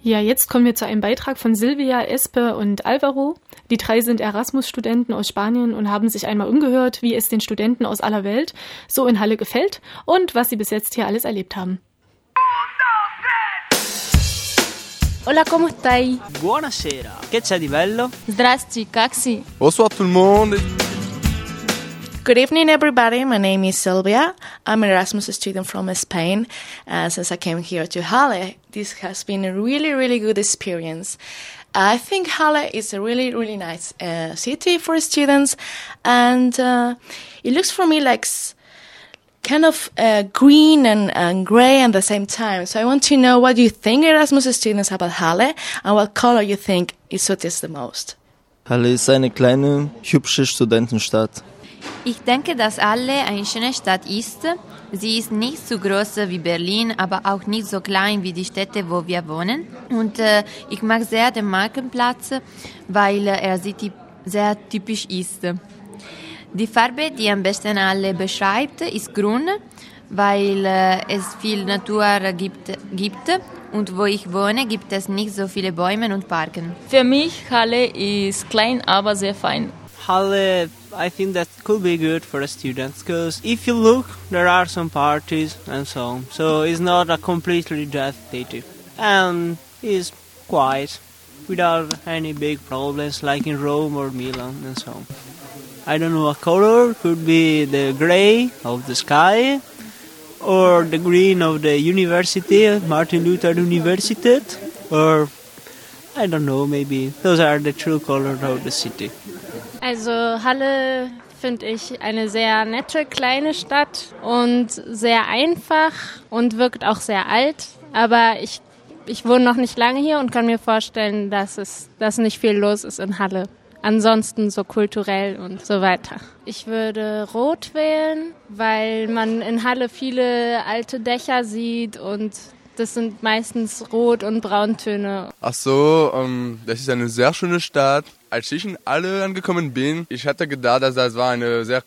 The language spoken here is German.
Ja, jetzt kommen wir zu einem Beitrag von Silvia, Espe und Alvaro. Die 3 sind Erasmus-Studenten aus Spanien und haben sich einmal umgehört, wie es den Studenten aus aller Welt so in Halle gefällt und was sie bis jetzt hier alles erlebt haben. Hola, ¿cómo estáis? Buonasera, che c'è di bello? Zdrasty, Kaxi. Bonsoir tout le monde. Good evening, everybody. My name is Silvia. I'm an Erasmus student from Spain. Since I came here to Halle, this has been a really, really good experience. I think Halle is a really, really nice city for students, and it looks for me like kind of green and gray at the same time. So I want to know what you think, Erasmus students, about Halle, and what color you think it suits the most. Halle ist eine kleine, hübsche Studentenstadt. Ich denke, dass Halle eine schöne Stadt ist. Sie ist nicht so groß wie Berlin, aber auch nicht so klein wie die Städte, wo wir wohnen. Und ich mag sehr den Marktplatz, weil er sehr typisch ist. Die Farbe, die am besten Halle beschreibt, ist grün, weil es viel Natur gibt. Und wo ich wohne, gibt es nicht so viele Bäume und Parken. Für mich, Halle ist klein, aber sehr fein. Halle, I think that could be good for the students, because if you look, there are some parties and so on. So it's not a completely dead city. And it's quiet, without any big problems like in Rome or Milan and so on. I don't know, a color could be the gray of the sky, or the green of the university, Martin Luther University, or I don't know, maybe those are the true colors of the city. Also Halle finde ich eine sehr nette kleine Stadt und sehr einfach und wirkt auch sehr alt. Aber ich wohne noch nicht lange hier und kann mir vorstellen, dass nicht viel los ist in Halle. Ansonsten so kulturell und so weiter. Ich würde Rot wählen, weil man in Halle viele alte Dächer sieht und das sind meistens Rot- und Brauntöne. Ach so, das ist eine sehr schöne Stadt. Als ich in Halle angekommen bin, ich hatte gedacht, dass das war eine sehr